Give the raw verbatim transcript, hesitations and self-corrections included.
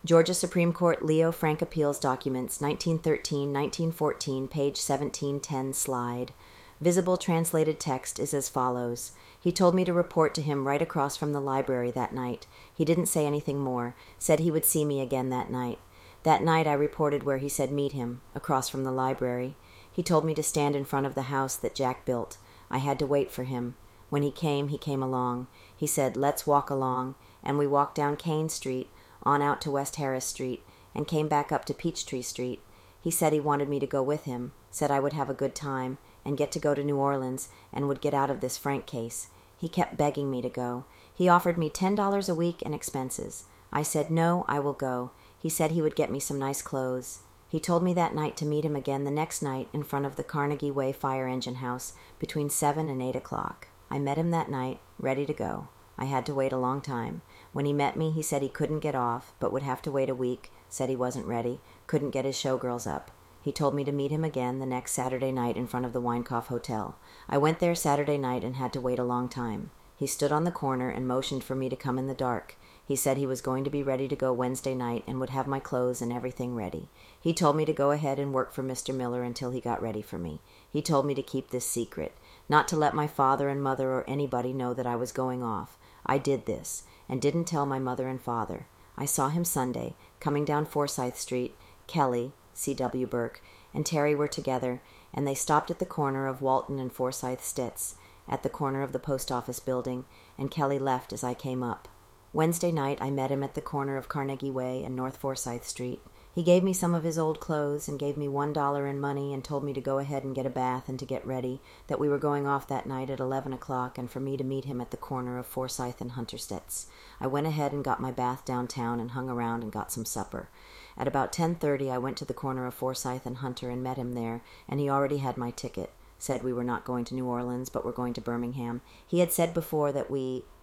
Georgia Supreme Court Leo Frank Appeals Documents, nineteen thirteen to nineteen fourteen, page seventeen ten, slide. Visible translated text is as follows. He told me to report to him right across from the library that night. He didn't say anything more, said he would see me again that night. That night I reported where he said meet him, across from the library. He told me to stand in front of the house that Jack built. I had to wait for him. When he came, he came along. He said, let's walk along, and we walked down Kane Street, on out to West Harris Street, and came back up to Peachtree Street. He said he wanted me to go with him, said I would have a good time, and get to go to New Orleans, and would get out of this Frank case. He kept begging me to go. He offered me ten dollars a week and expenses. I said, no, I will go. He said he would get me some nice clothes. He told me that night to meet him again the next night in front of the Carnegie Way Fire Engine House between seven and eight o'clock. I met him that night, ready to go. I had to wait a long time. When he met me, he said he couldn't get off, but would have to wait a week, said he wasn't ready, couldn't get his showgirls up. He told me to meet him again the next Saturday night in front of the Weinkauf Hotel. I went there Saturday night and had to wait a long time. He stood on the corner and motioned for me to come in the dark. He said he was going to be ready to go Wednesday night and would have my clothes and everything ready. He told me to go ahead and work for Mister Miller until he got ready for me. He told me to keep this secret, not to let my father and mother or anybody know that I was going off. I did this, and didn't tell my mother and father. I saw him Sunday, coming down Forsyth Street. Kelly, C W Burke, and Terry were together, and they stopped at the corner of Walton and Forsyth Stitz, at the corner of the post office building, and Kelly left as I came up. Wednesday night I met him at the corner of Carnegie Way and North Forsyth Street. He gave me some of his old clothes and gave me one dollar in money and told me to go ahead and get a bath and to get ready, that we were going off that night at eleven o'clock and for me to meet him at the corner of Forsyth and Hunterstedt's. I went ahead and got my bath downtown and hung around and got some supper. At about ten thirty I went to the corner of Forsyth and Hunter and met him there, and he already had my ticket. Said we were not going to New Orleans, but were going to Birmingham. He had said before that we